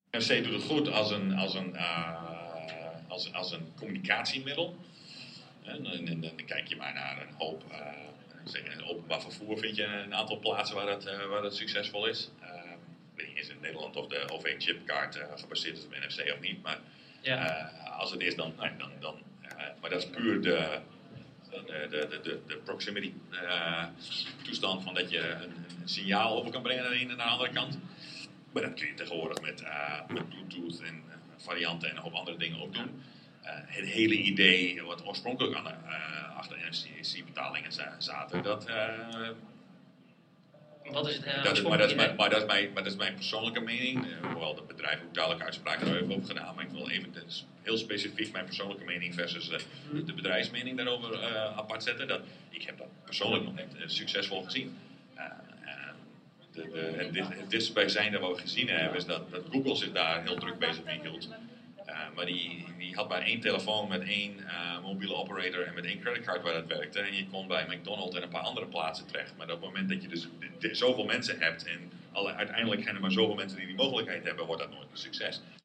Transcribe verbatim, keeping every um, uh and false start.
N R C doet het goed als een, als een, uh, als, als een communicatiemiddel. En, en, en, dan kijk je maar naar een hoop. Uh, zeg, in openbaar vervoer vind je een aantal plaatsen waar het, uh, waar het succesvol is. Uh, ik weet niet eens in Nederland of de O V-chipkaart uh, gebaseerd is op N F C of niet. Maar ja. uh, als het is, dan. Nee, dan, dan uh, maar dat is puur de. De, de, de, de proximity uh, toestand van dat je een, een signaal over kan brengen naar de ene en naar de andere kant. Maar dat kun je tegenwoordig met, uh, met Bluetooth en uh, varianten en een hoop andere dingen ook doen. Uh, het hele idee wat oorspronkelijk aan de, uh, achter N F C-betalingen zaten, dat... Uh, Wat is het? Uh, dat is, maar, dat is mijn, maar, dat is mijn, maar dat is mijn persoonlijke mening. Uh, hoewel de bedrijven ook duidelijk uitspraken er even over gedaan. Maar ik wil even dus heel specifiek mijn persoonlijke mening versus uh, de, de bedrijfsmening daarover uh, apart zetten. Dat, ik heb dat persoonlijk nog niet uh, succesvol gezien. Uh, uh, de, de, het, het dichtstbijzijnde wat we gezien hebben is dat, dat Google zich daar heel druk bezig mee hield. Uh, maar die, die had maar één telefoon met één uh, mobiele operator en met één creditcard waar dat werkte. En je kon bij McDonald's en een paar andere plaatsen terecht. Maar op het moment dat je dus de, de, zoveel mensen hebt en alle, uiteindelijk zijn er maar zoveel mensen die die mogelijkheid hebben, wordt dat nooit een succes.